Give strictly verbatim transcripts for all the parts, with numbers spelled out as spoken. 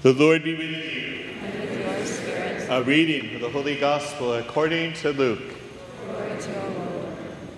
The Lord be with you. And with your spirit. A reading from the Holy Gospel according to Luke. Glory to our Lord.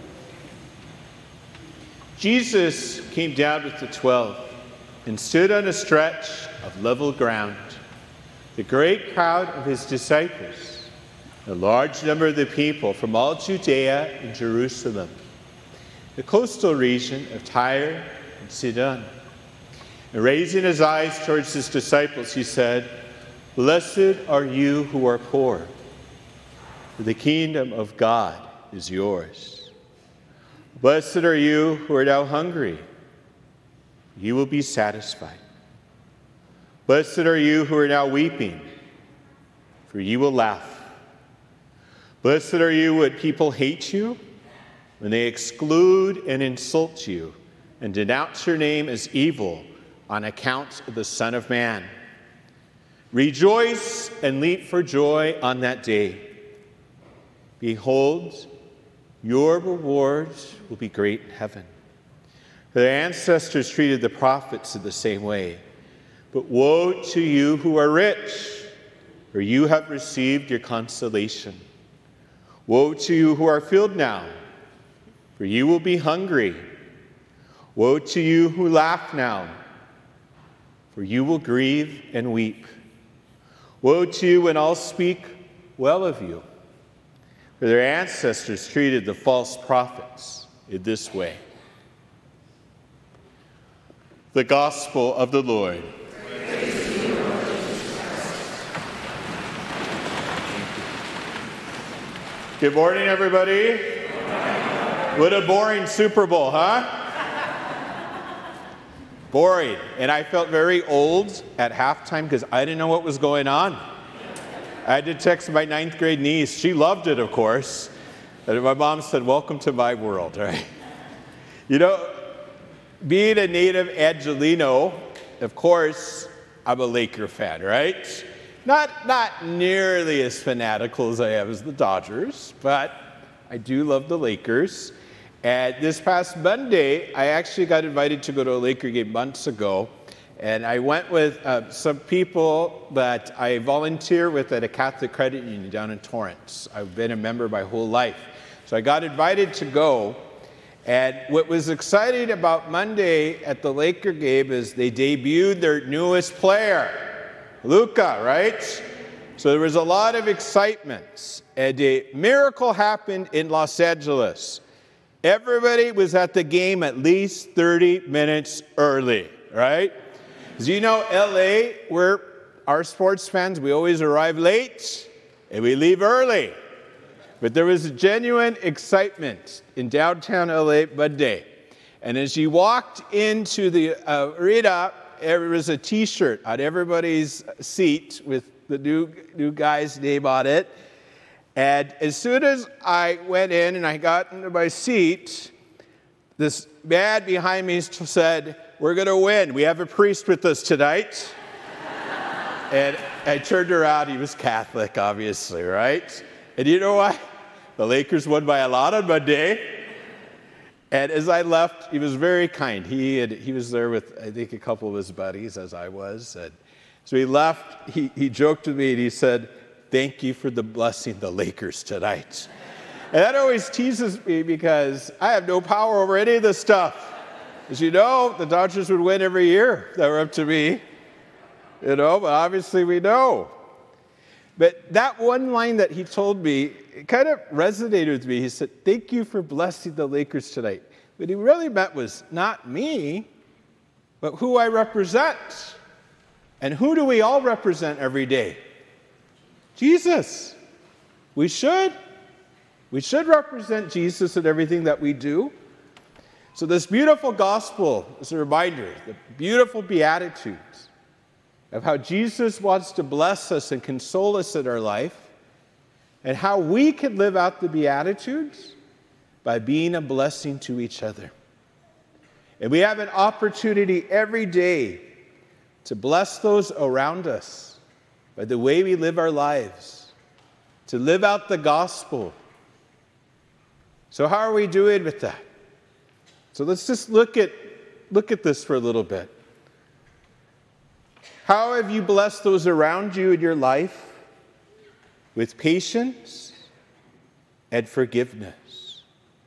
Jesus came down with the twelve and stood on a stretch of level ground. The great crowd of his disciples, a large number of the people from all Judea and Jerusalem, the coastal region of Tyre and Sidon. And raising his eyes towards his disciples, he said, "Blessed are you who are poor, for the kingdom of God is yours. Blessed are you who are now hungry, you will be satisfied. Blessed are you who are now weeping, for you will laugh. Blessed are you when people hate you, when they exclude and insult you, and denounce your name as evil on account of the Son of Man. Rejoice and leap for joy on that day. Behold, your rewards will be great in heaven. For their ancestors treated the prophets in the same way. But woe to you who are rich, for you have received your consolation. Woe to you who are filled now, for you will be hungry. Woe to you who laugh now, for you will grieve and weep. Woe to you when all speak well of you, for their ancestors treated the false prophets in this way." The Gospel of the Lord. Good morning, everybody. What a boring Super Bowl, huh? Boring. And I felt very old at halftime because I didn't know what was going on. I had to text my ninth grade niece. She loved it, of course. And my mom said, "Welcome to my world," right? You know, being a native Angelino, of course, I'm a Laker fan, right? Not, not nearly as fanatical as I am as the Dodgers, but I do love the Lakers. And this past Monday, I actually got invited to go to a Laker game months ago. And I went with uh, some people that I volunteer with at a Catholic credit union down in Torrance. I've been a member my whole life. So I got invited to go. And what was exciting about Monday at the Laker game is they debuted their newest player, Luka, right? So there was a lot of excitement. And a miracle happened in Los Angeles. Everybody was at the game at least thirty minutes early, right? As you know, L A, we're our sports fans, we always arrive late and we leave early. But there was a genuine excitement in downtown L A Monday. And as you walked into the uh, arena, there was a T-shirt on everybody's seat with the new, new guy's name on it. And as soon as I went in and I got into my seat, this man behind me said, "We're going to win. We have a priest with us tonight." And I turned around. He was Catholic, obviously, right? And you know what? The Lakers won by a lot on Monday. And as I left, he was very kind. He had, he was there with, I think, a couple of his buddies, as I was. And so he left. He, he joked with me, and he said, "Thank you for the blessing the Lakers tonight." And that always teases me because I have no power over any of this stuff. As you know, the Dodgers would win every year if that were up to me. You know, but obviously we know. But that one line that he told me, it kind of resonated with me. He said, "Thank you for blessing the Lakers tonight." What he really meant was not me, but who I represent. And who do we all represent every day? Jesus. We should. We should represent Jesus in everything that we do. So this beautiful gospel is a reminder, the beautiful Beatitudes of how Jesus wants to bless us and console us in our life, and how we can live out the Beatitudes by being a blessing to each other. And we have an opportunity every day to bless those around us by the way we live our lives, to live out the gospel. So how are we doing with that? So let's just look at look at this for a little bit. How have you blessed those around you in your life with patience and forgiveness?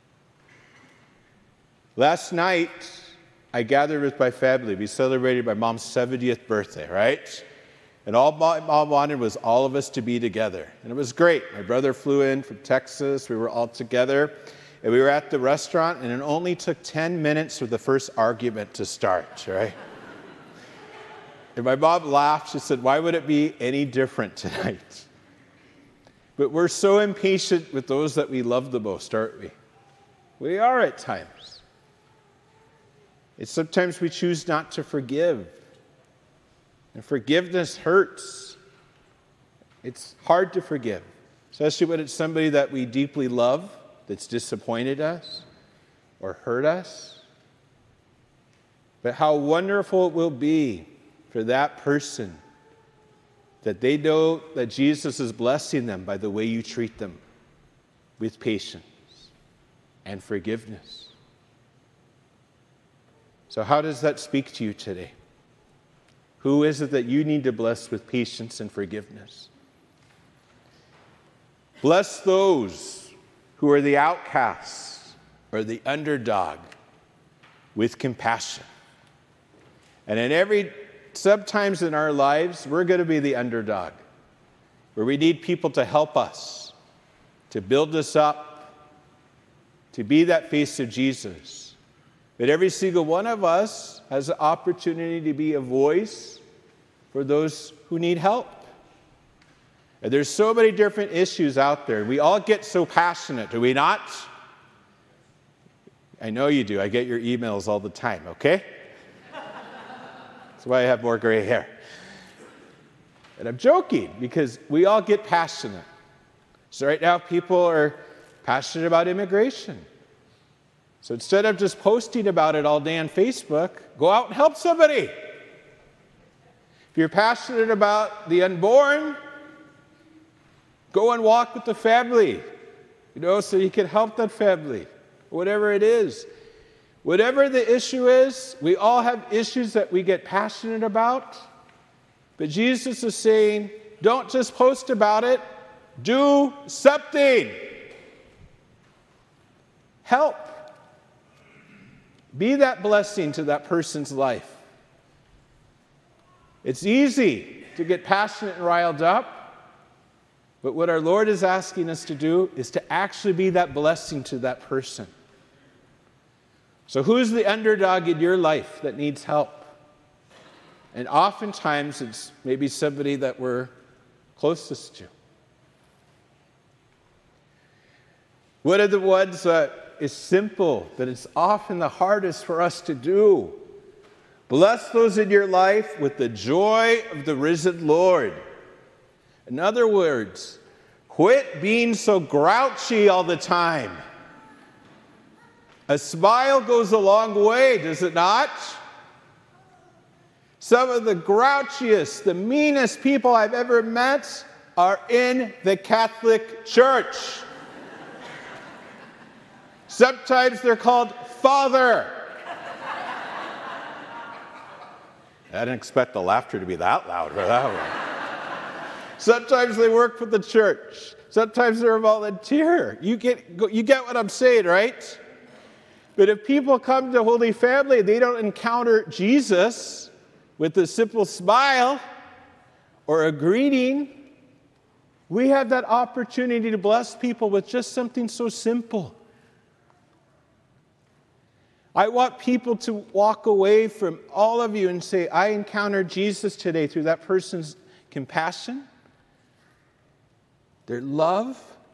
Last night, I gathered with my family. We celebrated my mom's seventieth birthday, right? And all my mom wanted was all of us to be together. And it was great. My brother flew in from Texas. We were all together. And we were at the restaurant, and it only took ten minutes for the first argument to start, right? And my mom laughed. She said, "Why would it be any different tonight?" But we're so impatient with those that we love the most, aren't we? We are at times. It's sometimes we choose not to forgive. And forgiveness hurts. It's hard to forgive, especially when it's somebody that we deeply love that's disappointed us or hurt us. But how wonderful it will be for that person that they know that Jesus is blessing them by the way you treat them with patience and forgiveness. So how does that speak to you today? Who is it that you need to bless with patience and forgiveness? Bless those who are the outcasts or the underdog with compassion. And in every, sometimes in our lives, we're going to be the underdog, where we need people to help us, to build us up, to be that face of Jesus. But every single one of us has the opportunity to be a voice for those who need help. And there's so many different issues out there. We all get so passionate, do we not? I know you do. I get your emails all the time, okay? That's why I have more gray hair. And I'm joking, because we all get passionate. So right now, people are passionate about immigration. So instead of just posting about it all day on Facebook, go out and help somebody. If you're passionate about the unborn, go and walk with the family, you know, so you can help that family, whatever it is. Whatever the issue is, we all have issues that we get passionate about. But Jesus is saying, don't just post about it, do something. Help. Be that blessing to that person's life. It's easy to get passionate and riled up, but what our Lord is asking us to do is to actually be that blessing to that person. So who's the underdog in your life that needs help? And oftentimes it's maybe somebody that we're closest to. One of the ones that is simple, but it's often the hardest for us to do. Bless those in your life with the joy of the risen Lord. In other words, quit being so grouchy all the time. A smile goes a long way, does it not? Some of the grouchiest, the meanest people I've ever met are in the Catholic Church. Sometimes they're called Father. I didn't expect the laughter to be that loud for that one. Sometimes they work for the church. Sometimes they're a volunteer. You get, you get what I'm saying, right? But if people come to Holy Family, they don't encounter Jesus with a simple smile or a greeting. We have that opportunity to bless people with just something so simple. I want people to walk away from all of you and say, I encountered Jesus today through that person's compassion, their love.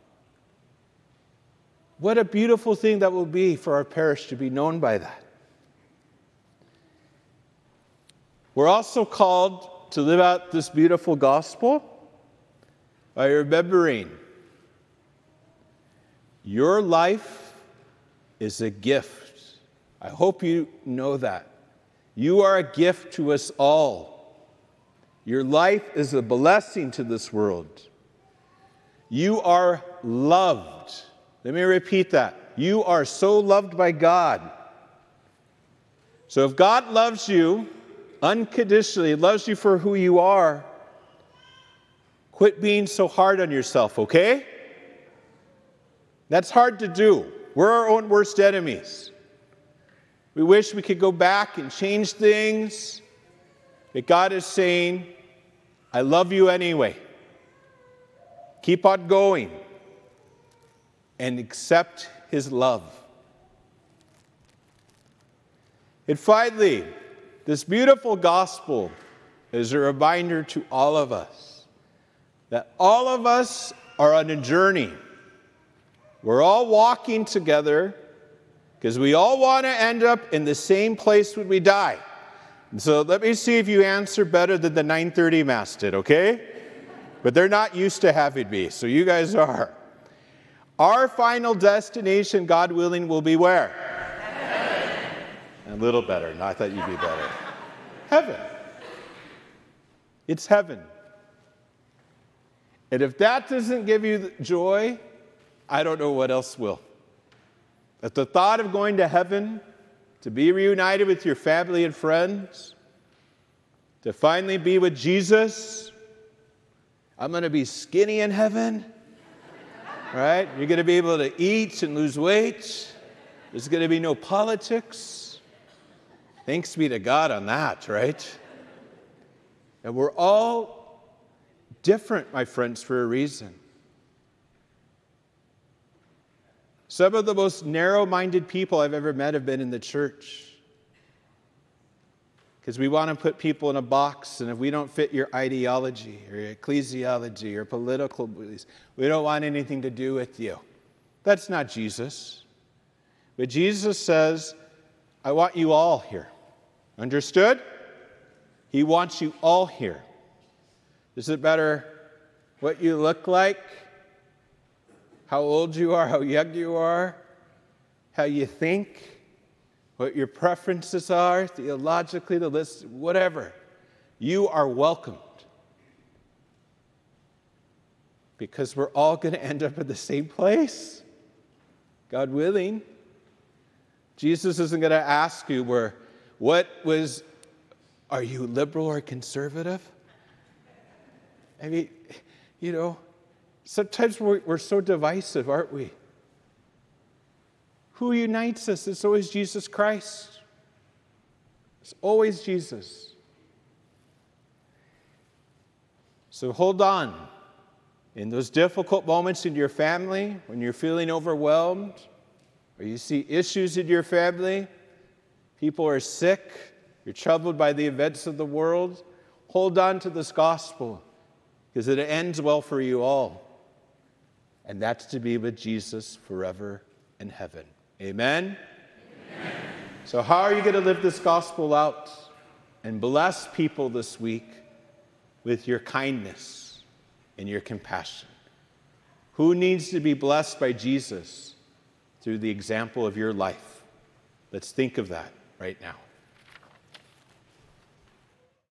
What a beautiful thing that will be for our parish to be known by that. We're also called to live out this beautiful gospel by remembering your life is a gift. I hope you know that. You are a gift to us all. Your life is a blessing to this world. You are loved. Let me repeat that. You are so loved by God. So if God loves you unconditionally. He loves you for who you are. Quit being so hard on yourself, okay? That's hard to do. We're our own worst enemies. We wish we could go back and change things. But God is saying, I love you anyway. Keep on going and accept his love. And finally, this beautiful gospel is a reminder to all of us that all of us are on a journey. We're all walking together because we all want to end up in the same place when we die. And so let me see if you answer better than the nine thirty Mass did, okay? But they're not used to having me, so you guys are. Our final destination, God willing, will be where? Heaven. A little better. No, I thought you'd be better. Heaven. It's heaven. And if that doesn't give you joy, I don't know what else will. At the thought of going to heaven, to be reunited with your family and friends, to finally be with Jesus, I'm going to be skinny in heaven, right? You're going to be able to eat and lose weight. There's going to be no politics. Thanks be to God on that, right? And we're all different, my friends, for a reason. Some of the most narrow-minded people I've ever met have been in the church. Because we want to put people in a box, and if we don't fit your ideology or your ecclesiology or political beliefs, we don't want anything to do with you. That's not Jesus. But Jesus says, I want you all here. Understood? He wants you all here. Does it matter what you look like, how old you are, how young you are, how you think, what your preferences are, theologically, the list, whatever. You are welcomed. Because we're all going to end up in the same place, God willing. Jesus isn't going to ask you, where, what was, are you liberal or conservative? I mean, you know, sometimes we're, we're so divisive, aren't we? Who unites us? It's always Jesus Christ. It's always Jesus. So hold on. In those difficult moments in your family, when you're feeling overwhelmed, or you see issues in your family, people are sick, you're troubled by the events of the world, hold on to this gospel, because it ends well for you all. And that's to be with Jesus forever in heaven. Amen? Amen? So how are you going to live this gospel out and bless people this week with your kindness and your compassion? Who needs to be blessed by Jesus through the example of your life? Let's think of that right now.